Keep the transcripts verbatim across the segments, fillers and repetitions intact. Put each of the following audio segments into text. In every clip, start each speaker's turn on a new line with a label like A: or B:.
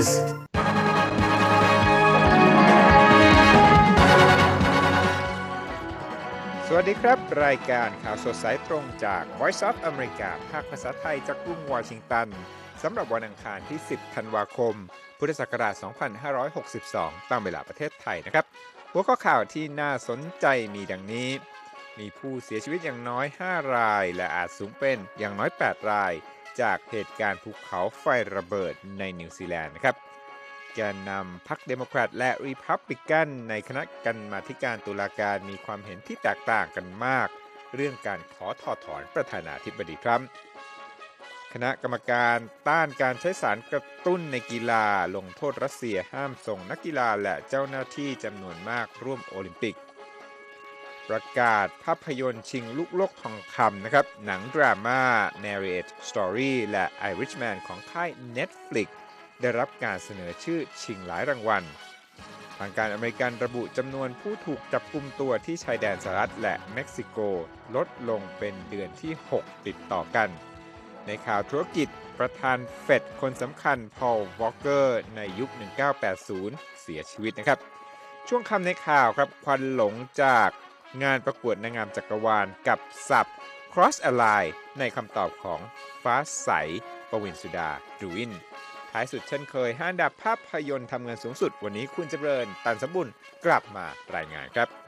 A: Newsสวัสดีครับรายการข่าวสดสายตรงจาก Voice of America ภาคภาษาไทยจากกรุงวอชิงตันสำหรับวันอังคารที่สิบธันวาคมพุทธศักราชสองพันห้าร้อยหกสิบสองตามเวลาประเทศไทยนะครับหัวข้อข่าวที่น่าสนใจมีดังนี้มีผู้เสียชีวิตอย่างน้อยห้ารายและอาจสูงเป็นอย่างน้อยแปดรายจากเหตุการณ์ภูเขาไฟระเบิดในนิวซีแลนด์นะครับแกนนำพรรคเดโมแครตและรีพับลิกันในคณะกรรมาธิการตุลาการมีความเห็นที่แตกต่างกันมากเรื่องการขอถอดถอนประธานาธิบดีทรัมป์คณะกรรมการต้านการใช้สารกระตุ้นในกีฬาลงโทษรัสเซียห้ามส่งนักกีฬาและเจ้าหน้าที่จำนวนมากร่วมโอลิมปิกประกาศภาพยนตร์ชิงลูกโลกทองคำนะครับหนังดราม่า Narrate Story และ Irishman ของค่าย Netflix ได้รับการเสนอชื่อชิงหลายรางวัลทางการอเมริกันระบุจำนวนผู้ถูกจับกุมตัวที่ชายแดนสหรัฐและเม็กซิโกลดลงเป็นเดือนที่หกติดต่อกันในข่าวธุรกิจประธานเฟดคนสำคัญพอล วอลเกอร์ในยุคหนึ่งพันเก้าร้อยแปดสิบเสียชีวิตนะครับช่วงค่ำในข่าวครับควันหลงจากงานประกวดนางงามจักรวาลกับศัพท์ cross ally ในคำตอบของฟ้าใสปวินสุดาดุวินท้ายสุดเช่นเคยห้าอันดับภาพยนตร์ทำเงินสูงสุดวันนี้คุณเจริญตันสมบุญกลับมารายงานครับ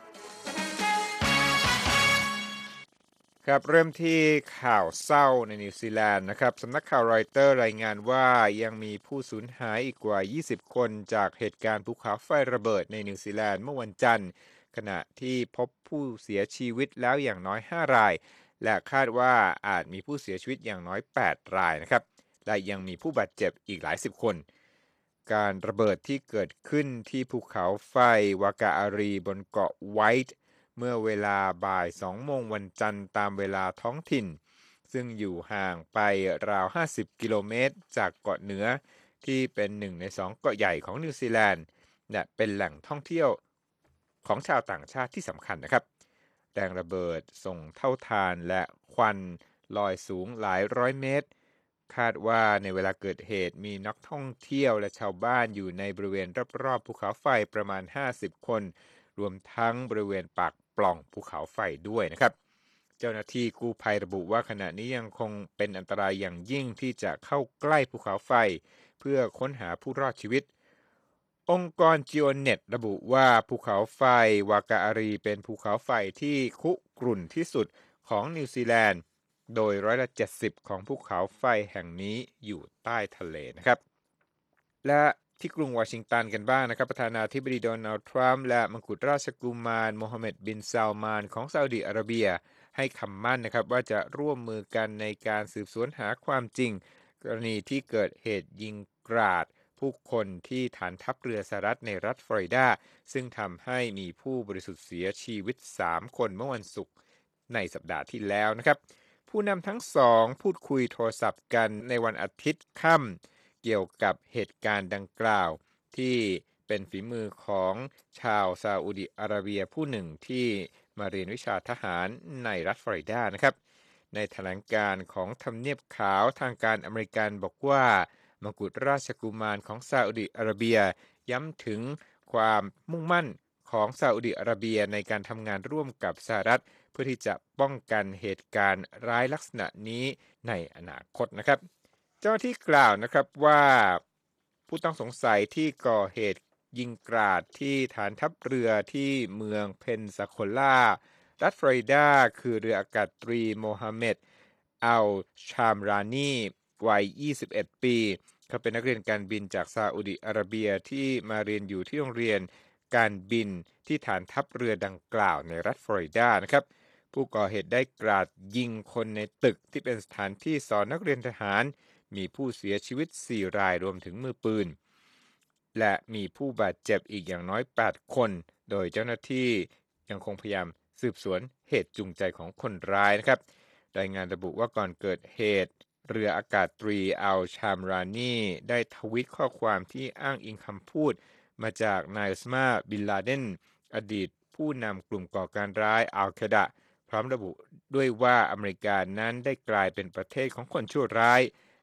A: ครับเริ่มที่ข่าวเศร้าในนิวซีแลนด์นะครับสำนักข่าวรอยเตอร์รายงานว่ายังมีผู้สูญหายอีกกว่ายี่สิบคนจากเหตุการณ์ภูเขาไฟระเบิดในนิวซีแลนด์เมื่อวันจันทร์ขณะที่พบผู้เสียชีวิตแล้วอย่างน้อยห้ารายและคาดว่าอาจมีผู้เสียชีวิตอย่างน้อยแปดรายนะครับและยังมีผู้บาดเจ็บอีกหลายสิบคนการระเบิดที่เกิดขึ้นที่ภูเขาไฟวากาอารีบนเกาะไวท์เมื่อเวลาบ่ายสองโมงวันจันทร์ตามเวลาท้องถิ่นซึ่งอยู่ห่างไปราวห้าสิบกิโลเมตรจากเกาะเหนือที่เป็นหนึ่งในสองเกาะใหญ่ของนิวซีแลนด์และเป็นแหล่งท่องเที่ยวของชาวต่างชาติที่สำคัญนะครับแรงระเบิดส่งเท่าฐานและควันลอยสูงหลายร้อยเมตรคาดว่าในเวลาเกิดเหตุมีนักท่องเที่ยวและชาวบ้านอยู่ในบริเวณรอบๆภูเขาไฟประมาณห้าสิบคนรวมทั้งบริเวณปากปล่องภูเขาไฟด้วยนะครับเจ้าหน้าที่กู้ภัยระบุว่าขณะนี้ยังคงเป็นอันตรายอย่างยิ่งที่จะเข้าใกล้ภูเขาไฟเพื่อค้นหาผู้รอดชีวิตองค์กรจิโอเน็ตระบุว่าภูเขาไฟวากาอารีเป็นภูเขาไฟที่คุกรุ่นที่สุดของนิวซีแลนด์โดยร้อยละเจ็ดสิบของภูเขาไฟแห่งนี้อยู่ใต้ทะเลนะครับและที่กรุงวอชิงตันกันบ้างนะครับประธานาธิบดีโดนัลด์ทรัมป์และมังคุฎราชกุมารโมฮัมเหม็ดบินซาลมานของซาอุดิอาระเบียให้คำมั่นนะครับว่าจะร่วมมือกันในการสืบสวนหาความจริงกรณีที่เกิดเหตุยิงกราดผู้คนที่ฐานทัพเรือสหรัฐในรัฐฟลอริดาซึ่งทำให้มีผู้บริสุทธิ์เสียชีวิตสามคนเมื่อวันศุกร์ในสัปดาห์ที่แล้วนะครับผู้นำทั้งสองพูดคุยโทรศัพท์กันในวันอาทิตย์ค่ำเกี่ยวกับเหตุการณ์ดังกล่าวที่เป็นฝีมือของชาวซาอุดิอาระเบียผู้หนึ่งที่มาเรียนวิชาทหารในรัฐฟลอริดานะครับในแถลงการณ์ของทำเนียบขาวทางการอเมริกันบอกว่ามังคุฎราชกุมารของซาอุดิอาระเบียย้ำถึงความมุ่งมั่นของซาอุดิอาระเบียในการทำงานร่วมกับสหรัฐเพื่อที่จะป้องกันเหตุการณ์ร้ายลักษณะนี้ในอนาคตนะครับเจ้าหน้าที่กล่าวนะครับว่าผู้ต้องสงสัยที่ก่อเหตุยิงกราดที่ฐานทัพเรือที่เมืองเพนซาโคลารัฐฟลอริดาคือเรืออากาศตรีโมฮัมเหม็ดอัลชามรานีวัยยี่สิบเอ็ดปีเขาเป็นนักเรียนการบินจากซาอุดิอาระเบียที่มาเรียนอยู่ที่โรงเรียนการบินที่ฐานทัพเรือดังกล่าวในรัฐฟลอริดานะครับผู้ก่อเหตุได้กราดยิงคนในตึกที่เป็นสถานที่สอนนักเรียนทหารมีผู้เสียชีวิตสี่รายรวมถึงมือปืนและมีผู้บาดเจ็บอีกอย่างน้อยแปดคนโดยเจ้าหน้าที่ยังคงพยายามสืบสวนเหตุจูงใจของคนร้ายนะครับรายงานระบุว่าก่อนเกิดเหตุเรืออากาศตรีอัลชามรานีได้ทวีตข้อความที่อ้างอิงคำพูดมาจากนายอุสมาบินลาเดนอดีตผู้นำกลุ่มก่อการร้ายอัลเคดะพร้อมระบุด้วยว่าอเมริกานั้นได้กลายเป็นประเทศของคนชั่วร้าย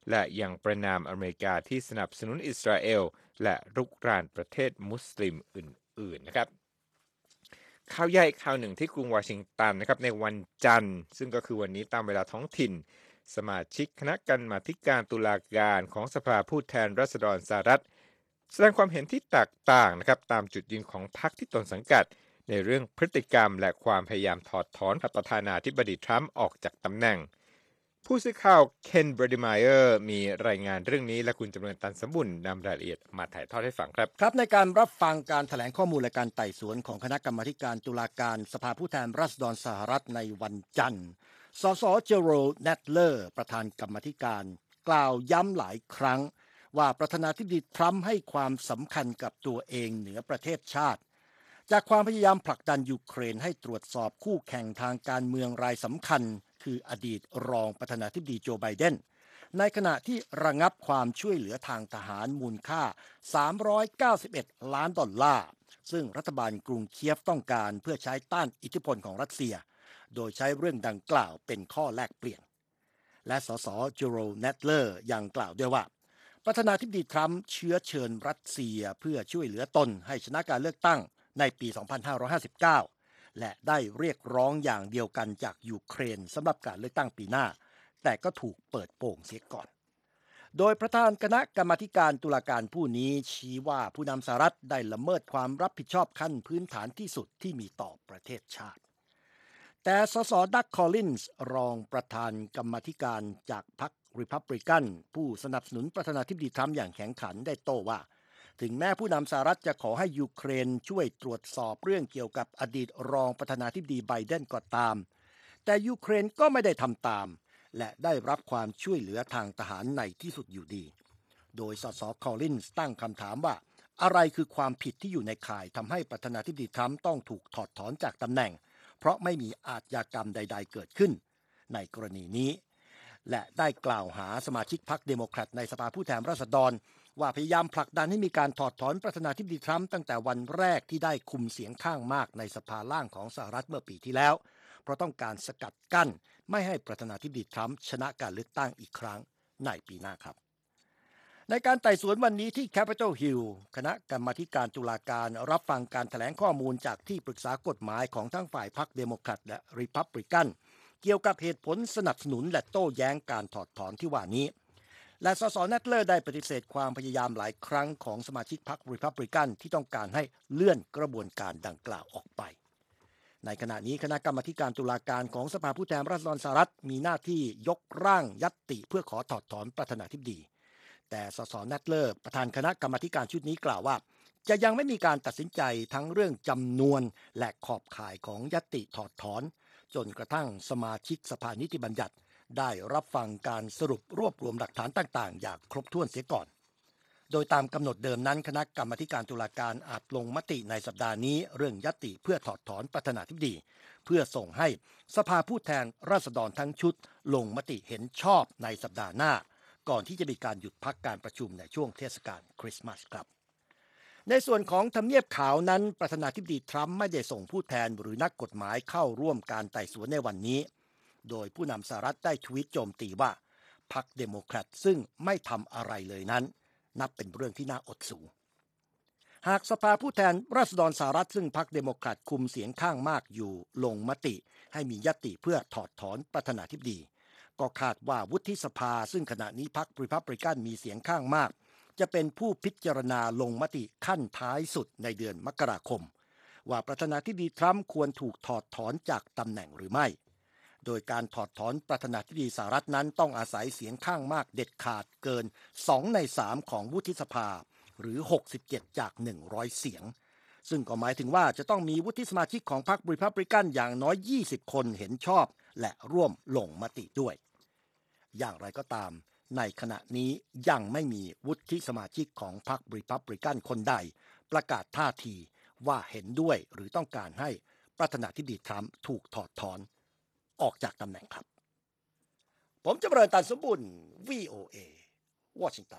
A: และยังประณามอเมริกาที่สนับสนุนอิสราเอลและรุกรานประเทศมุสลิมอื่นๆนะครับข่าวใหญ่ข่าวหนึ่งที่กรุงวอชิงตันนะครับในวันจันทร์ซึ่งก็คือวันนี้ตามเวลาท้องถิ่นสมาชิกคณะกรรมาธิการตุลาการของสภาผู้แทนราษฎรสหรัฐแสดงความเห็นที่แตกต่างนะครับตามจุดยืนของพรรคที่ตนสังกัดในเรื่องพฤติกรรมและความพยายามถอดถอนประธานาธิบดีทรัมป์ออกจากตำแหน่งผู้สื่อข่าวเคนบรดิมายเออร์มีรายงานเรื่องนี้และคุณจำเริญตันสมบุญนำรายละเอียดมาถ่ายทอดให้ฟังครับ
B: ครับในการรับฟังการแถลงข้อมูลและการไต่สวนของคณะกรรมาการตุลาการสภาผู้แทนราษฎรสหรัฐในวันจันทร์สสเจโรลด์ แนตเลอร์ประธานกรรมาการกล่าวย้ำหลายครั้งว่าประธานาธิบดีทรัมป์ให้ความสำคัญกับตัวเองเหนือประเทศชาติจากความพยายามผลักดันยูเครนให้ตรวจสอบคู่แข่งทางการเมืองรายสำคัญคืออดีตรองประธานาธิบดีโจไบเดนในขณะที่ระงับความช่วยเหลือทางทหารมูลค่าสามร้อยเก้าสิบเอ็ดล้านดอลลาร์ซึ่งรัฐบาลกรุงเคียฟต้องการเพื่อใช้ต้านอิทธิพลของรัสเซียโดยใช้เรื่องดังกล่าวเป็นข้อแลกเปลี่ยนและสสเจโรลด์ แนตเลอร์ยังกล่าวด้วยว่าประธานาธิบดีทรัมป์เชื้อเชิญรัสเซียเพื่อช่วยเหลือตนให้ชนะการเลือกตั้งในปี สองพันห้าร้อยห้าสิบเก้า และได้เรียกร้องอย่างเดียวกันจากยูเครนสำหรับการเลือกตั้งปีหน้าแต่ก็ถูกเปิดโปงเสียก่อนโดยประธานคณะกรรมาการตุลาการผู้นี้ชี้ว่าผู้นำสหรัฐได้ละเมิดความรับผิดชอบขั้นพื้นฐานที่สุดที่มีต่อประเทศชาติแต่สสดักคอลลินส์รองประธานกรรมาการจากพรรครีพับลิกันผู้สนับสนุนประธานาธิบดีทรัมป์อย่างแข็งขันได้โต้ว่าถึงแม้ผู้นำสหรัฐจะขอให้ยูเครนช่วยตรวจสอบเรื่องเกี่ยวกับอดีตรองประธานาธิบดีไบเดนก็ตามแต่ยูเครนก็ไม่ได้ทำตามและได้รับความช่วยเหลือทางทหารในที่สุดอยู่ดีโดยสสคอลลินส์ตั้งคำถามว่าอะไรคือความผิดที่อยู่ในข่ายทำให้ประธานาธิบดีทรัมป์ต้องถูกถอดถอนจากตำแหน่งเพราะไม่มีอาชญากรรมใดๆเกิดขึ้นในกรณีนี้และได้กล่าวหาสมาชิกพรรคเดโมแครตในสภาผู้แทนราษฎรว่าพยายามผลักดันให้มีการถอดถอนประธานาธิบดีทรัมป์ตั้งแต่วันแรกที่ได้คุมเสียงข้างมากในสภาล่างของสหรัฐเมื่อปีที่แล้วเพราะต้องการสกัดกั้นไม่ให้ประธานาธิบดีทรัมป์ชนะการเลือกตั้งอีกครั้งในปีหน้าครับในการไต่สวนวันนี้ที่ Capitol Hill คณะกรรมาธิการตุลาการรับฟังการแถลงข้อมูลจากที่ปรึกษากฎหมายของทั้งฝ่ายพรรคเดโมแครตและรีพับลิกันเกี่ยวกับเหตุผลสนับสนุนและโต้แย้งการถอดถอนที่ว่านี้และสส แนตเลอร์ได้ปฏิเสธความพยายามหลายครั้งของสมาชิกพรรครีพับลิกันที่ต้องการให้เลื่อนกระบวนการดังกล่าวออกไปในขณะนี้คณะกรรมาการตุลาการของสภาผู้แทนราษฎรสหรัฐมีหน้าที่ยกร่างญัตติเพื่อขอถอดถอนประธานาธิบดีแต่สส แนตเลอร์ประธานคณะกรรมาการชุดนี้กล่าวว่าจะยังไม่มีการตัดสินใจทั้งเรื่องจำนวนและขอบข่ายของญัตติถอดถอนจนกระทั่งสมาชิกสภานิติบัญญัติได้รับฟังการสรุปรวบรวมหลักฐานต่างๆอย่างครบถ้วนเสียก่อนโดยตามกำหนดเดิมนั้นคณะกรรมาการตุลาการอาจลงมติในสัปดาห์นี้เรื่องญัตติเพื่อถอดถอนประธานาธิบดีเพื่อส่งให้สภาผู้แทนราษฎรทั้งชุดลงมติเห็นชอบในสัปดาห์หน้าก่อนที่จะมีการหยุดพักการประชุมในช่วงเทศกาลคริสต์มาสครับในส่วนของทำเนียบขาวนั้นประธานาธิบดีทรัมป์ไม่ได้ส่งผู้แทนหรือนักกฎหมายเข้าร่วมการไต่สวนในวันนี้โดยผู้นำสหรัฐได้ทวีตโจมตีว่าพรรคเดโมแครตซึ่งไม่ทำอะไรเลยนั้นนับเป็นเรื่องที่น่าอดสูหากสภาผู้แทนราษฎรสหรัฐซึ่งพรรคเดโมแครตคุมเสียงข้างมากอยู่ลงมติให้มีญัตติเพื่อถอดถอนประธานาธิบดีก็คาดว่าวุฒิสภาซึ่งขณะนี้พรรครีพับลิกันมีเสียงข้างมากจะเป็นผู้พิจารณาลงมติขั้นท้ายสุดในเดือนมกราคมว่าประธานาธิบดีทรัมป์ควรถูกถอดถอนจากตำแหน่งหรือไม่โดยการถอดถอนประธานาธิบดีสหรัฐนั้นต้องอาศัยเสียงข้างมากเด็ดขาดเกินสองในสามของวุฒิสภาหรือหกสิบเจ็ดจากหนึ่งร้อยเสียงซึ่งก็หมายถึงว่าจะต้องมีวุฒิสมาชิกของพรรครีพับลิกันอย่างน้อยยี่สิบคนเห็นชอบและร่วมลงมติด้วยอย่างไรก็ตามในขณะนี้ยังไม่มีวุฒิสมาชิกของพรรครีพับลิกันคนใดประกาศท่าทีว่าเห็นด้วยหรือต้องการให้ประธานาธิบดีทรัมป์ถูกถอดถอนออกจากตำแหน่งครับผมจำเริญตันสมบุญ วี โอ เอ วอชิงตัน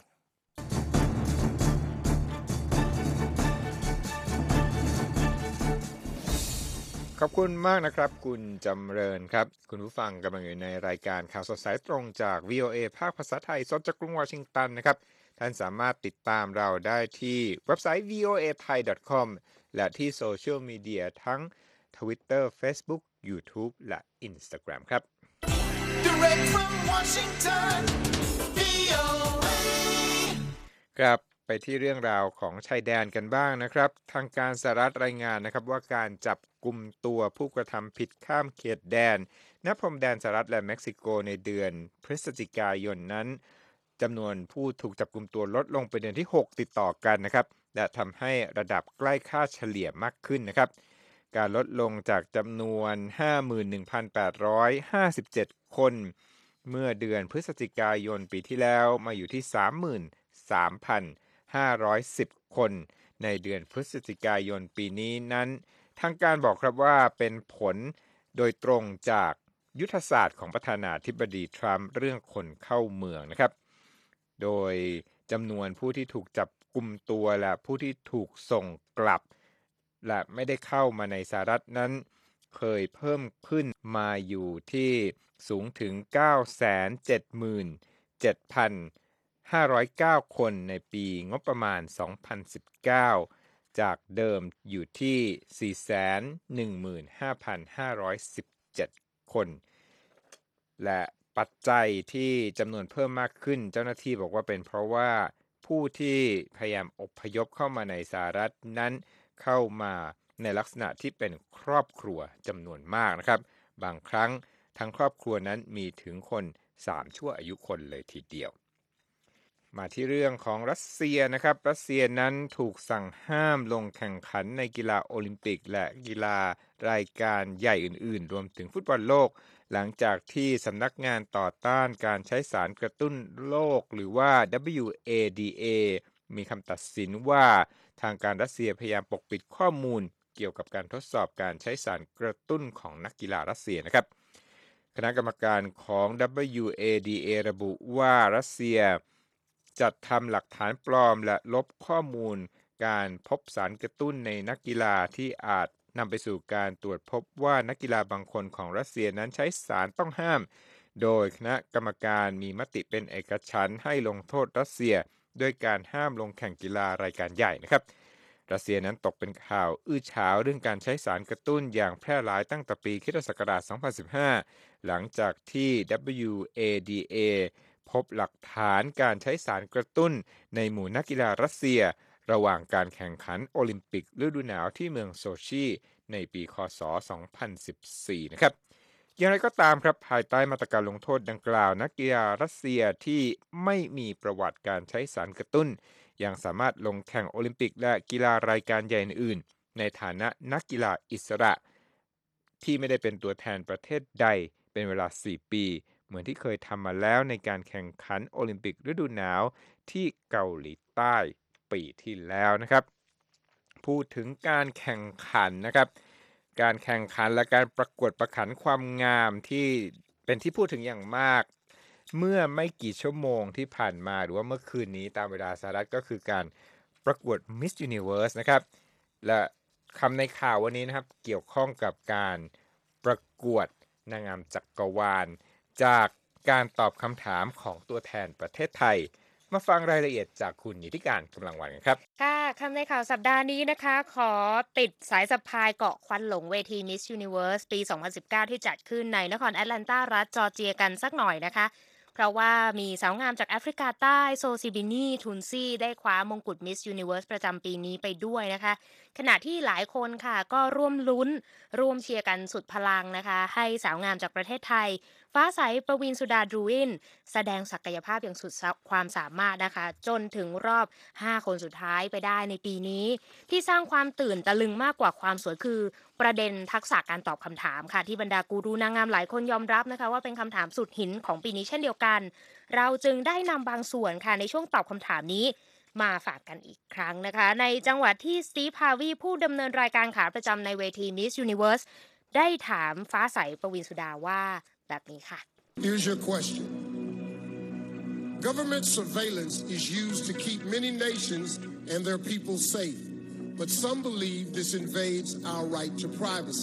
A: ขอบคุณมากนะครับคุณจำเริญครับคุณผู้ฟังกำลังอยู่ในรายการข่าวสดสายตรงจาก วี โอ เอ ภาคภาษาไทยสดจากกรุงวอชิงตันนะครับท่านสามารถติดตามเราได้ที่เว็บไซต์ วี โอ เอ ไทย ดอท คอม และที่โซเชียลมีเดียทั้ง Twitter Facebook YouTube และ Instagram ครับ
C: Direct from Washington วี โอ เอ
A: ครับไปที่เรื่องราวของชายแดนกันบ้างนะครับทางการสหรัฐรายงานนะครับว่าการจับกุมตัวผู้กระทำผิดข้ามเขตแดนณพรมแดนสหรัฐและเม็กซิโกในเดือนพฤศจิกายนนั้นจำนวนผู้ถูกจับกุมตัวลดลงเป็นเดือนที่หกติดต่อกันนะครับและทำให้ระดับใกล้ค่าเฉลี่ยมากขึ้นนะครับการลดลงจากจำนวน ห้าหมื่นหนึ่งพันแปดร้อยห้าสิบเจ็ด คนเมื่อเดือนพฤศจิกายนปีที่แล้วมาอยู่ที่ สามหมื่นสามพันห้าร้อยสิบ คนในเดือนพฤศจิกายนปีนี้นั้นทางการบอกครับว่าเป็นผลโดยตรงจากยุทธศาสตร์ของประธานาธิบดีทรัมป์เรื่องคนเข้าเมืองนะครับโดยจำนวนผู้ที่ถูกจับกุมตัวและผู้ที่ถูกส่งกลับและไม่ได้เข้ามาในสหรัฐนั้นเคยเพิ่มขึ้นมาอยู่ที่สูงถึง เก้าแสนเจ็ดหมื่นเจ็ดพันห้าร้อยเก้า คนในปีงบประมาณ สองพันสิบเก้า จากเดิมอยู่ที่ สี่แสนหนึ่งหมื่นห้าพันห้าร้อยสิบเจ็ด คนและปัจจัยที่จำนวนเพิ่มมากขึ้นเจ้าหน้าที่บอกว่าเป็นเพราะว่าผู้ที่พยายามอพยพเข้ามาในสหรัฐนั้นเข้ามาในลักษณะที่เป็นครอบครัวจำนวนมากนะครับบางครั้งทั้งครอบครัวนั้นมีถึงคนสามชั่วอายุคนเลยทีเดียวมาที่เรื่องของรัสเซียนะครับรัสเซียนั้นถูกสั่งห้ามลงแข่งขันในกีฬาโอลิมปิกและกีฬารายการใหญ่อื่นๆรวมถึงฟุตบอลโลกหลังจากที่สำนักงานต่อต้านการใช้สารกระตุ้นโรคหรือว่า ดับเบิลยู เอ ดี เอ มีคำตัดสินว่าทางการรัสเซียพยายามปกปิดข้อมูลเกี่ยวกับการทดสอบการใช้สารกระตุ้นของนักกีฬารัสเซียนะครับคณะกรรมการของ ดับเบิลยู เอ ดี เอ ระบุว่ารัสเซียจัดทำหลักฐานปลอมและลบข้อมูลการพบสารกระตุ้นในนักกีฬาที่อาจนำไปสู่การตรวจพบว่านักกีฬาบางคนของรัสเซียนั้นใช้สารต้องห้ามโดยคณะกรรมการมีมติเป็นเอกฉันท์ให้ลงโทษรัสเซียด้วยการห้ามลงแข่งกีฬารายการใหญ่นะครับรัสเซียนั้นตกเป็นข่าวอื้อฉาวเรื่องการใช้สารกระตุ้นอย่างแพร่หลายตั้งแต่ปีค.ศ. สองพันสิบห้าหลังจากที่ ดับเบิลยู เอ ดี เอ พบหลักฐานการใช้สารกระตุ้นในหมู่นักกีฬารัสเซียระหว่างการแข่งขันโอลิมปิกฤดูหนาวที่เมืองโซชีในปีค.ศ. สองพันสิบสี่นะครับอย่างไรก็ตามครับภายใต้มาตรการลงโทษดังกล่าวนักกีฬารัสเซียที่ไม่มีประวัติการใช้สารกระตุ้นยังสามารถลงแข่งโอลิมปิกและกีฬารายการใหญ่อื่นในฐานะนักกีฬาอิสระที่ไม่ได้เป็นตัวแทนประเทศใดเป็นเวลาสี่ปีเหมือนที่เคยทำมาแล้วในการแข่งขันโอลิมปิกฤดูหนาวที่เกาหลีใต้ปีที่แล้วนะครับพูดถึงการแข่งขันนะครับการแข่งขันและการประกวดประขันความงามที่เป็นที่พูดถึงอย่างมากเมื่อไม่กี่ชั่วโมงที่ผ่านมาหรือว่าเมื่อคืนนี้ตามเวลาสหรัฐก็คือการประกวด Miss Universe นะครับและคำในข่าววันนี้นะครับเกี่ยวข้องกับการประกวดนางงามจักรวาลจากการตอบคำถามของตัวแทนประเทศไทยมาฟังรายละเอียดจากคุณนิติการกำลังวันกันครับ
D: ค่ะคำในข่าวสัปดาห์นี้นะคะขอติดสายสะพายเกาะควันหลงเวที Miss Universe ปี สองพันสิบเก้า ที่จัดขึ้นในนครแอตแลนตารัฐจอร์เจียกันสักหน่อยนะคะเพราะว่ามีสาวงามจากแอฟริกาใต้โซซิบินีทุนซี่ได้คว้ามงกุฎ Miss Universe ประจำปีนี้ไปด้วยนะคะขณะที่หลายคนค่ะก็ร่วมลุ้นร่วมเชียร์กันสุดพลังนะคะให้สาวงามจากประเทศไทยฟ้าใสประวินสุดาดรูวินแสดงศักยภาพอย่างสุดความสามารถนะคะจนถึงรอบห้าคนสุดท้ายไปได้ในปีนี้ที่สร้างความตื่นตะลึงมากกว่าความสวยคือประเด็นทักษะการตอบคำถามค่ะที่บรรดากูรูนางงามหลายคนยอมรับนะคะว่าเป็นคำถามสุดหินของปีนี้เช่นเดียวกันเราจึงได้นำบางส่วนค่ะในช่วงตอบคำถามนี้มาฝากกันอีกครั้งนะคะในจังหวัดที่สตีฟ ฮาร์วีผู้ดำเนินรายการขาประจำในเวที Miss Universe ได้ถามฟ้าใสประวินสุดาว่าแบบนี้ค่ะ
E: Here's your question. Government surveillance is used to keep many nations and their people safe, but some believe this invades our right to privacy.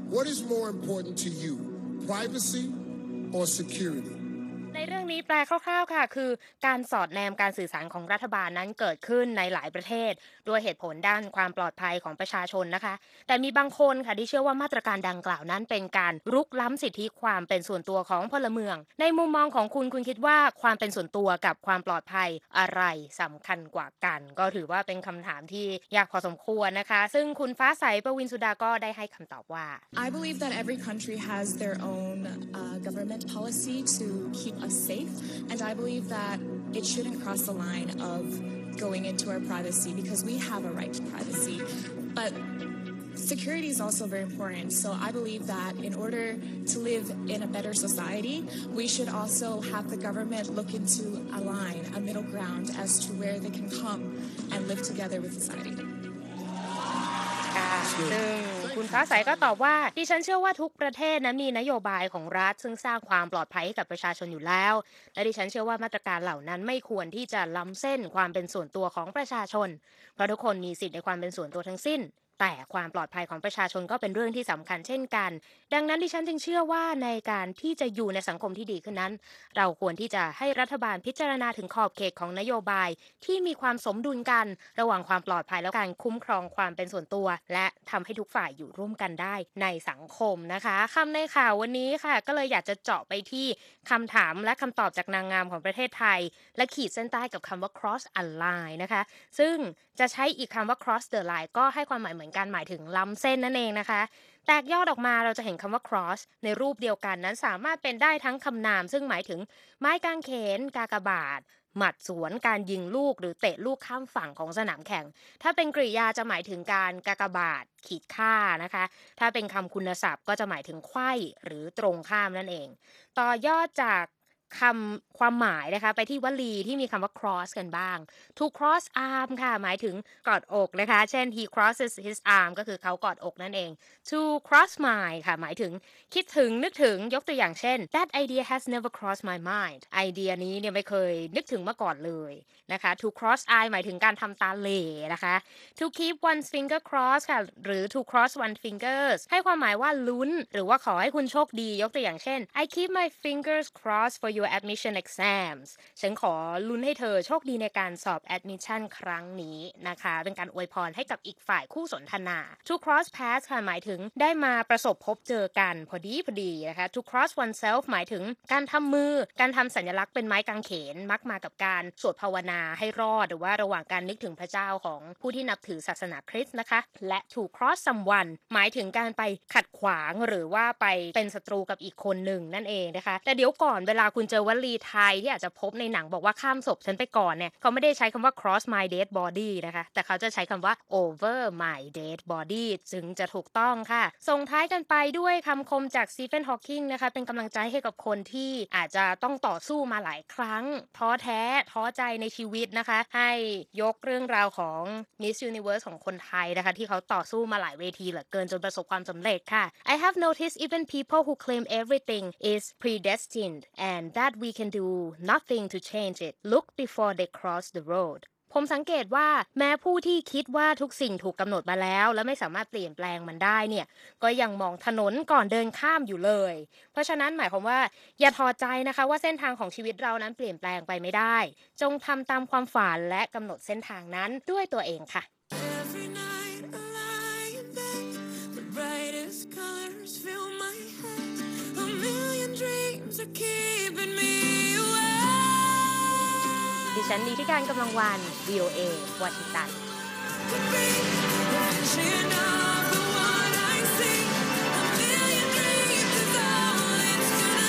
E: What is more important to you, privacy or security?
D: ในเรื่องนี้แปลคร่าวๆค่ะคือการสอดแนมการสื่อสารของรัฐบาลนั้นเกิดขึ้นในหลายประเทศด้วยเหตุผลด้านความปลอดภัยของประชาชนนะคะแต่มีบางคนค่ะที่เชื่อว่ามาตรการดังกล่าวนั้นเป็นการรุกล้ำสิทธิความเป็นส่วนตัวของพลเมืองในมุมมองของคุณคุณคิดว่าความเป็นส่วนตัวกับความปลอดภัยอะไรสำคัญกว่ากันก็ถือว่าเป็นคำถามที่ยากพอสมควรนะคะซึ่งคุณฟ้าใสประวินสุดาก็ได้ให้คำตอบว่า
F: I believe that every country has their own uh, government policy to keep us safe, and I believe that it shouldn't cross the line of going into our privacy because we have a right to privacy. But security is also very important. So I believe that in order to live in a better society, we should also have the government look into a line, a middle ground as to where they can come and live together with society.
D: ค่ะซึ่งคุณฟ้าใสก็ตอบว่าดิฉันเชื่อว่าทุกประเทศนั้นมีนโยบายของรัฐซึ่งสร้างความปลอดภัยให้กับประชาชนอยู่แล้วและดิฉันเชื่อว่ามาตรการเหล่านั้นไม่ควรที่จะล้ำเส้นความเป็นส่วนตัวของประชาชนเพราะทุกคนมีสิทธิในความเป็นส่วนตัวทั้งสิ้นแต่ความปลอดภัยของประชาชนก็เป็นเรื่องที่สำคัญเช่นกันดังนั้นดิฉันจึงเชื่อว่าในการที่จะอยู่ในสังคมที่ดีขึ้นนั้นเราควรที่จะให้รัฐบาลพิจารณาถึงขอบเขตของนโยบายที่มีความสมดุลกันระหว่างความปลอดภัยและการคุ้มครองความเป็นส่วนตัวและทำให้ทุกฝ่ายอยู่ร่วมกันได้ในสังคมนะคะคำในข่าววันนี้ค่ะก็เลยอยากจะเจาะไปที่คำถามและคำตอบจากนางงามของประเทศไทยและขีดเส้นใต้กับคำว่า cross a line นะคะซึ่งจะใช้อีกคำว่า cross the line ก็ให้ความหมายเหมือนกันหมายถึงล้ำเส้นนั่นเองนะคะแตกยอดออกมาเราจะเห็นคำว่า cross ในรูปเดียวกันนั้นสามารถเป็นได้ทั้งคำนามซึ่งหมายถึงไม้กางเขนกากบาทหมัดสวนการยิงลูกหรือเตะลูกข้ามฝั่งของสนามแข่งถ้าเป็นกริยาจะหมายถึงการกากบาทขีดค่านะคะถ้าเป็นคำคุณศัพท์ก็จะหมายถึงไขว้หรือตรงข้ามนั่นเองต่อยอดจากคำความหมายนะคะไปที่วลีที่มีคำว่า cross กันบ้าง to cross arm ค่ะหมายถึงกอดอกนะคะเช่น he crosses his arm ก็คือเขากอดอกนั่นเอง to cross mind ค่ะหมายถึงคิดถึงนึกถึงยกตัวอย่างเช่น that idea has never crossed my mind ไอเดียนี้เนี่ยไม่เคยนึกถึงมาก่อนเลยนะคะ to cross eye หมายถึงการทำตาเหล่นะคะ to keep one's finger crossed ค่ะหรือ to cross one fingers ให้ความหมายว่าลุ้นหรือว่าขอให้คุณโชคดียกตัวอย่างเช่น I keep my fingers crossed for your admission exams ฉันขอลุ้นให้เธอโชคดีในการสอบ admission ครั้งนี้นะคะเป็นการอวยพรให้กับอีกฝ่ายคู่สนทนา to cross paths ค่ะหมายถึงได้มาประสบพบเจอกันพอดีพอดีนะคะ to cross oneself หมายถึงการทำมือการทำสัญลักษณ์เป็นไม้กางเขนมักมากับการสวดภาวนาให้รอดหรือว่าระหว่างการนึกถึงพระเจ้าของผู้ที่นับถือศาสนาคริสต์นะคะและ to cross someone หมายถึงการไปขัดขวางหรือว่าไปเป็นศัตรูกับอีกคนหนึ่งนั่นเองนะคะแต่เดี๋ยวก่อนเวลาคุณเจอวลีไทยที่อาจจะพบในหนังบอกว่าข้ามศพฉันไปก่อนเนี่ยเขาไม่ได้ใช้คำว่า cross my dead body นะคะแต่เขาจะใช้คำว่า over my dead body จึงจะถูกต้องค่ะส่งท้ายกันไปด้วยคำคมจากสตีเฟนฮอว์กิงนะคะเป็นกำลังใจให้กับคนที่อาจจะต้องต่อสู้มาหลายครั้งท้อแท้ท้อใจในชีวิตนะคะให้ยกเรื่องราวของ Miss Universe ของคนไทยนะคะที่เขาต่อสู้มาหลายเวทีเหลือเกินจนประสบความสำเร็จค่ะ I have noticed even people who claim everything is predestined and that we can do nothing to change it look before they cross the road ผมสังเกตว่าแม้ผู้ที่คิดว่าทุกสิ่งถูกกำหนดมาแล้วและไม่สามารถเปลี่ยนแปลงมันได้เนี่ยก็ยังมองถนนก่อนเดินข้ามอยู่เลยเพราะฉะนั้นหมายความว่าอย่าท้อใจนะคะว่าเส้นทางของชีวิตเรานั้นเปลี่ยนแปลงไปไม่ได้จงทำตามความฝันและกำหนดเส้นทางนั้นด้วยตัวเองค่ะ
C: Every night I lie in bed, the brightest colors fill my head. A million dreams are keeping me awake.
D: ดิฉันนิติการกำลังวัน วี โอ เอ วอชิงตัน
C: Could be the vision of the one I see. A million dreams is all it's gonna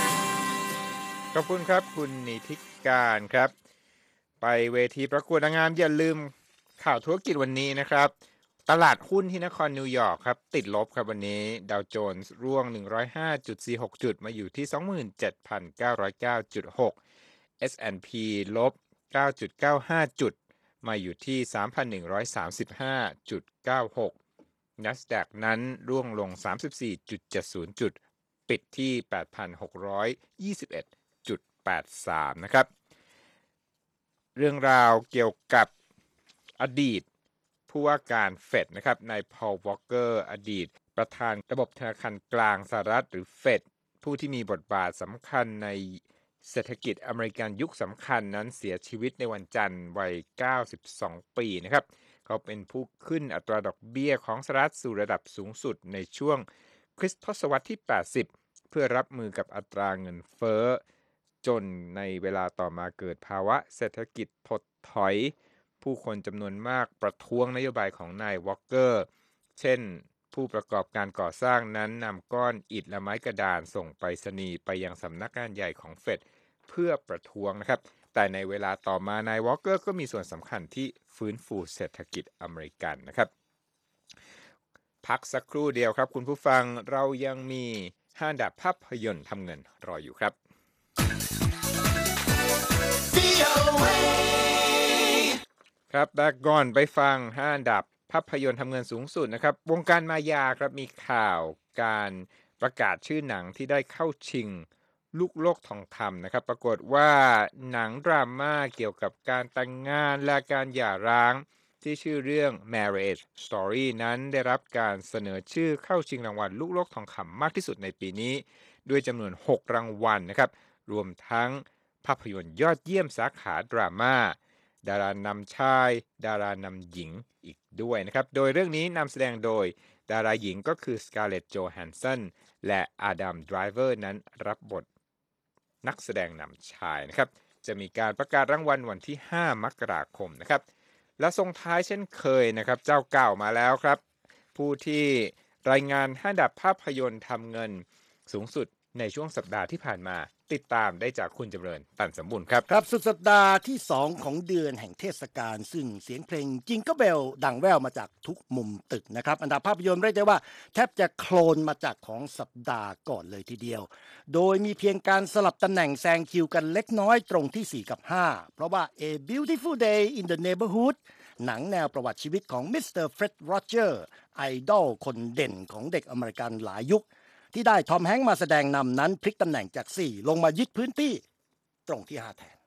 C: take.
A: ขอบคุณครับคุณนิติการครับไปเวทีประกวดนางงามอย่าลืมข่าวธุรกิจวันนี้นะครับตลาดหุ้นที่นครนิวยอร์กครับติดลบครับวันนี้ดาวโจนส์ร่วง หนึ่งร้อยห้าจุดสี่หก จุดมาอยู่ที่ สองหมื่นเจ็ดพันเก้าร้อยเก้าจุดหก เอส แอนด์ พี ลบ เก้าจุดเก้าห้า จุดมาอยู่ที่ สามพันหนึ่งร้อยสามสิบห้าจุดเก้าหก NASDAQ นั้นร่วงลง สามสิบสี่จุดเจ็ดศูนย์ จุดปิดที่ แปดพันหกร้อยยี่สิบเอ็ดจุดแปดสาม นะครับเรื่องราวเกี่ยวกับอดีตผู้ว่าการเฟดนะครับนายพอล วอลเกอร์อดีตประธานระบบธนาคารกลางสหรัฐหรือเฟดผู้ที่มีบทบาทสำคัญในเศรษฐกิจอเมริกันยุคสำคัญนั้นเสียชีวิตในวันจันทร์วัยเก้าสิบสองปีนะครับเขาเป็นผู้ขึ้นอัตราดอกเบี้ยของสหรัฐสู่ระดับสูงสุดในช่วงคริสตศตวรรษที่แปดสิบเพื่อรับมือกับอัตราเงินเฟ้อจนในเวลาต่อมาเกิดภาวะเศรษฐกิจถดถอยผู้คนจำนวนมากประท้วงนโยบายของนายวอลเกอร์เช่นผู้ประกอบการก่อสร้างนั้นนำก้อนอิฐและไม้กระดานส่งไปรษณีย์ไปยังสำนักงานใหญ่ของเฟดเพื่อประท้วงนะครับแต่ในเวลาต่อมานายวอลเกอร์ก็มีส่วนสำคัญที่ฟื้นฟูเศรษฐกิจอเมริกันนะครับพักสักครู่เดียวครับคุณผู้ฟังเรายังมีห้าอันดับภาพยนตร์ทำเงินรออยู่ครับครับแต่ก่อนไปฟังห้าอันดับภาพยนตร์ทำเงินสูงสุดนะครับวงการมายาครับมีข่าวการประกาศชื่อหนังที่ได้เข้าชิงลูกโลกทองคำนะครับปรากฏว่าหนังดราม่าเกี่ยวกับการแต่งงานและการหย่าร้างที่ชื่อเรื่อง Marriage Story นั้นได้รับการเสนอชื่อเข้าชิงรางวัลลูกโลกทองคำมากที่สุดในปีนี้ด้วยจำนวนหกรางวัลนะครับรวมทั้งภาพยนตร์ยอดเยี่ยมสาขาดราม่าดารานำชายดารานำหญิงอีกด้วยนะครับโดยเรื่องนี้นำแสดงโดยดาราหญิงก็คือสการ์เล็ต โจแฮนสันและอาดัม ไดรเวอร์นั้นรับบทนักแสดงนำชายนะครับจะมีการประกาศรางวัลวันที่ห้ามกราคมนะครับและส่งท้ายเช่นเคยนะครับเจ้าเก่ามาแล้วครับผู้ที่รายงานห้าอันดับภาพยนตร์ทำเงินสูงสุดในช่วงสัปดาห์ที่ผ่านมาติดตามได้จากคุณจำเริญตันสมบูรณ์ครับ
B: ครับสุดสัปดาห์ที่สองของเดือนแห่งเทศกาลซึ่งเสียงเพลงจิงเกิลเบลดังแว่วมาจากทุกมุมตึกนะครับอันดับภาพยนตร์เรียกได้ว่าแทบจะโคลนมาจากของสัปดาห์ก่อนเลยทีเดียวโดยมีเพียงการสลับตำแหน่งแซงคิวกันเล็กน้อยตรงที่สี่กับห้าเพราะว่า A Beautiful Day in the Neighborhood หนังแนวประวัติชีวิตของมิสเตอร์เฟร็ด โรเจอร์ไอดอลคนเด่นของเด็กอเมริกันหลายยุคที่ได้ทอมแฮงค์มาแสดงนำนั้นพลิกตำแหน่งจากสี่ลงมายึดพื้นที่ตรงที่ห้าแทน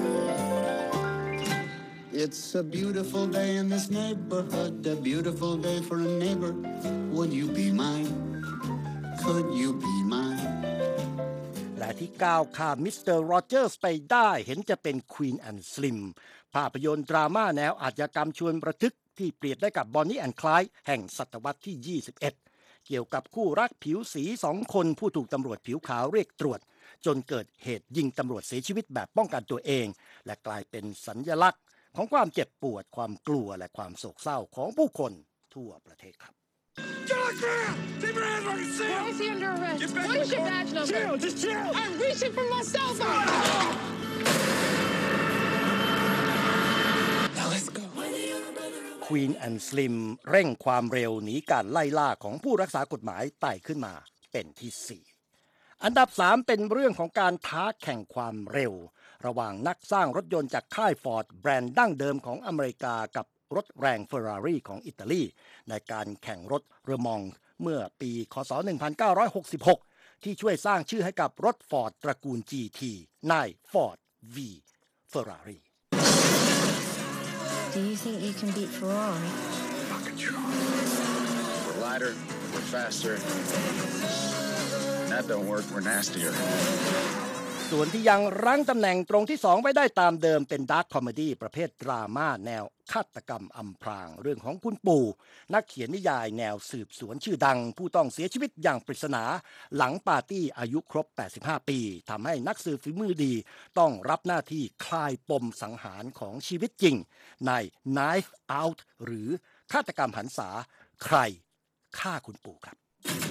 E: It's a beautiful day in this neighborhood, a beautiful day for a neighbor. Would you be mine? Could you be mine?
B: และที่ก้าวข้ามมิสเตอร์โรเจอร์สไปได้เห็นจะเป็น Queen and Slim ภาพยนตร์ดราม่าแนวอาชญากรรมชวนระทึกที่เปรียบได้กับบอนนี่แอนด์ไคลด์แห่งศตวรรษที่ยี่สิบเอ็ดเกี่ยวกับคู่รักผิวสีสองคนผู้ถูกตำรวจผิวขาวเรียกตรวจจนเกิดเหตุยิงตำรวจเสียชีวิตแบบป้องกันตัวเองและกลายเป็นสัญลักษณ์ของความเจ็บปวดความกลัวและความโศกเศร้าของผู้คนทั่วประเทศครับ
G: Get on the ground! Keep your hands where I can see him!
H: Why is he under arrest?
G: Get back
H: What
G: in
H: is
G: the
H: your
G: car.
H: badge number?
G: Chill, just chill!
H: I'm reaching for my cell phone!
G: Now let's go.
B: Queen and Slim เร่งความเร็วหนีการไล่ล่าของผู้รักษากฎหมายไต่ขึ้นมาเป็นที่สี่อันดับสามเป็นเรื่องของการท้าแข่งความเร็วระหว่างนักสร้างรถยนต์จากค่ายฟอร์ดแบรนด์ดั้งเดิมของอเมริกากับรถแรงเฟอร์รารี่ของอิตาลีในการแข่งรถเรอมองเมื่อปีคศหนึ่งพันเก้าร้อยหกสิบหกที่ช่วยสร้างชื่อให้กับรถฟอร์ดตระกูล จี ที ใน Ford V Ferrari
I: Do you think you can beat Ferrari?
J: Fucking sure. We're lighter, we're faster. That don't work, we're nastier.
B: ส่วนที่ยังรั้งตำแหน่งตรงที่สองไว้ได้ตามเดิมเป็นดาร์คคอมเมดี้ประเภทดราม่าแนวฆาตกรรมอำพรางเรื่องของคุณปู่นักเขียนนิยายแนวสืบสวนชื่อดังผู้ต้องเสียชีวิตอย่างปริศนาหลังปาร์ตี้อายุครบแปดสิบห้าปีทำให้นักสืบฝีมือดีต้องรับหน้าที่คลายปมสังหารของชีวิตจริงใน Knife Out หรือฆาตกรรมหันษาใครฆ่าคุณปู่ครับ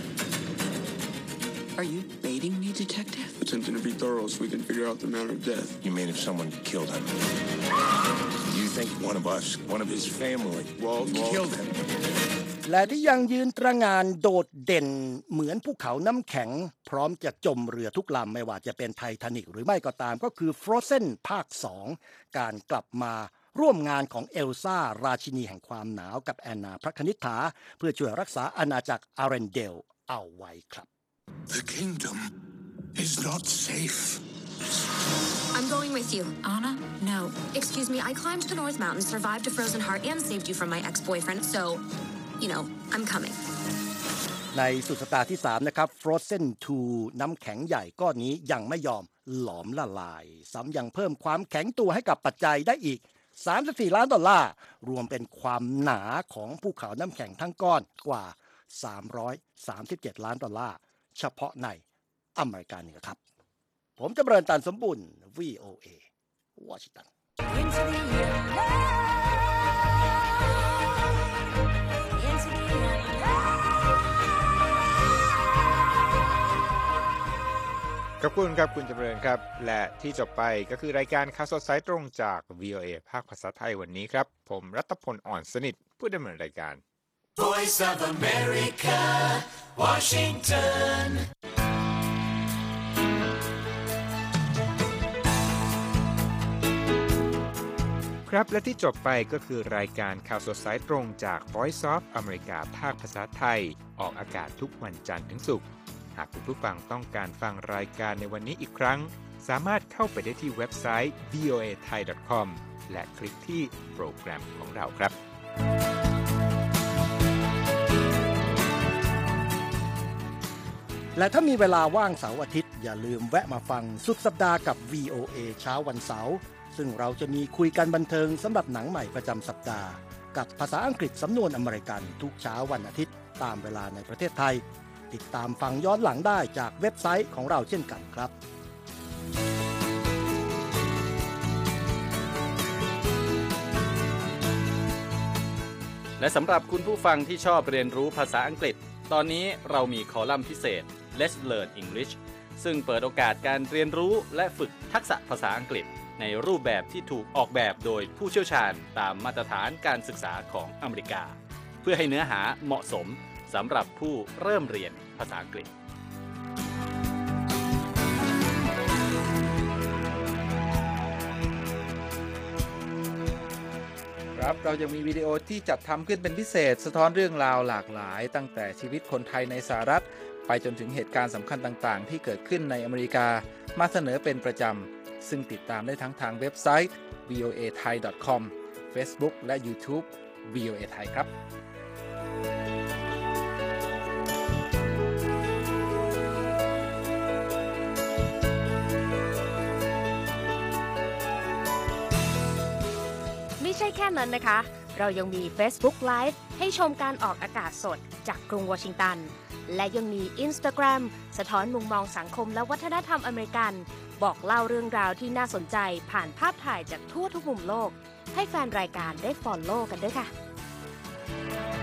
C: Are you baiting me, detective?
K: Attempting to be thorough so we can figure out the manner of death.
J: You mean if someone killed him? You think one of us, one of his family,
K: Walt, Walt.
J: killed him?
B: และที่ยังยืนตระหง่านโดดเด่นเหมือนภูเขาน้ำแข็งพร้อมจะจมเรือทุกลำไม่ว่าจะเป็นไททานิกหรือไม่ก็ตามก็คือ Frozen ภาคสองการกลับมาร่วมงานของเอลซ่าราชินีแห่งความหนาวกับแอนนาพระคณิษฐาเพื่อช่วยรักษาอาณาจักรอาเรนเดลเอาไว้ครับ
E: The kingdom is not safe.
I: I'm going with you.
H: Anna? No.
I: Excuse me, I climbed the North Mountain, survived a frozen heart, and saved you from my ex-boyfriend, so, you know, I'm coming.
B: ในสุดสัปดาห์ที่สามนะครับ Frozen ทู น้ำแข็งใหญ่ก้อนนี้ยังไม่ยอมหลอมละลายซ้ำยังเพิ่มความแข็งตัวให้กับปัจจัยได้อีกสามสิบสี่ล้านดอลลาร์รวมเป็นความหนาของภูเขาน้ำแข็งทั้งก้อนกว่าสามร้อยสามสิบเจ็ดล้านดอลลาร์เฉพาะในอเมริกาเหนือครับผมจำเริญตันสมบุญ วี โอ เอ วอชิงตัน
A: ขอบคุณครับคุณจำเริญครับและที่จบไปก็คือรายการข่าวสดสายตรงจาก วี โอ เอ ภาคภาษาไทยวันนี้ครับผมรัตพลอ่อนสนิทผู้ดำเนินรายการ
C: Voice of America Washington
A: ครับและที่จบไปก็คือรายการข่าวสดสายตรงจาก Voice of America ภาคภาษาไทยออกอากาศทุกวันจันทร์ถึงศุกร์หากคุณผู้ฟังต้องการฟังรายการในวันนี้อีกครั้งสามารถเข้าไปได้ที่เว็บไซต์ วี โอ เอ ไทย ดอท คอม และคลิกที่โปรแกรมของเราครับ
B: และถ้ามีเวลาว่างเสาร์อาทิตย์อย่าลืมแวะมาฟังสุดสัปดาห์กับ วี โอ เอ เช้าวันเสาร์ซึ่งเราจะมีคุยกันบันเทิงสำหรับหนังใหม่ประจำสัปดาห์กับภาษาอังกฤษสำนวนอเมริกันทุกเช้าวันอาทิตย์ตามเวลาในประเทศไทยติดตามฟังย้อนหลังได้จากเว็บไซต์ของเราเช่นกันครับ
L: และสำหรับคุณผู้ฟังที่ชอบเรียนรู้ภาษาอังกฤษตอนนี้เรามีคอลัมน์พิเศษ Let's Learn English ซึ่งเปิดโอกาสการเรียนรู้และฝึกทักษะภาษาอังกฤษในรูปแบบที่ถูกออกแบบโดยผู้เชี่ยวชาญตามมาตรฐานการศึกษาของอเมริกาเพื่อให้เนื้อหาเหมาะสมสำหรับผู้เริ่มเรียนภาษาอังกฤษ
M: ครับเรายังมีวิดีโอที่จัดทำขึ้นเป็นพิเศษสะท้อนเรื่องราวหลากหลายตั้งแต่ชีวิตคนไทยในสหรัฐไปจนถึงเหตุการณ์สำคัญต่างๆที่เกิดขึ้นในอเมริกามาเสนอเป็นประจำซึ่งติดตามได้ทั้งทางเว็บไซต์ วี โอ เอ ไทย ดอท คอม Facebook และ YouTube วี โอ เอ ไทยครับ
D: ไม่ใช่แค่นั้นนะคะเรายังมี Facebook Live ให้ชมการออกอากาศสดจากกรุงวอชิงตันและยังมี Instagram สะท้อนมุมมองสังคมและวัฒนธรรมอเมริกันบอกเล่าเรื่องราวที่น่าสนใจผ่านภาพถ่ายจากทั่วทุกมุมโลกให้แฟนรายการได้ follow กันด้วยค่ะ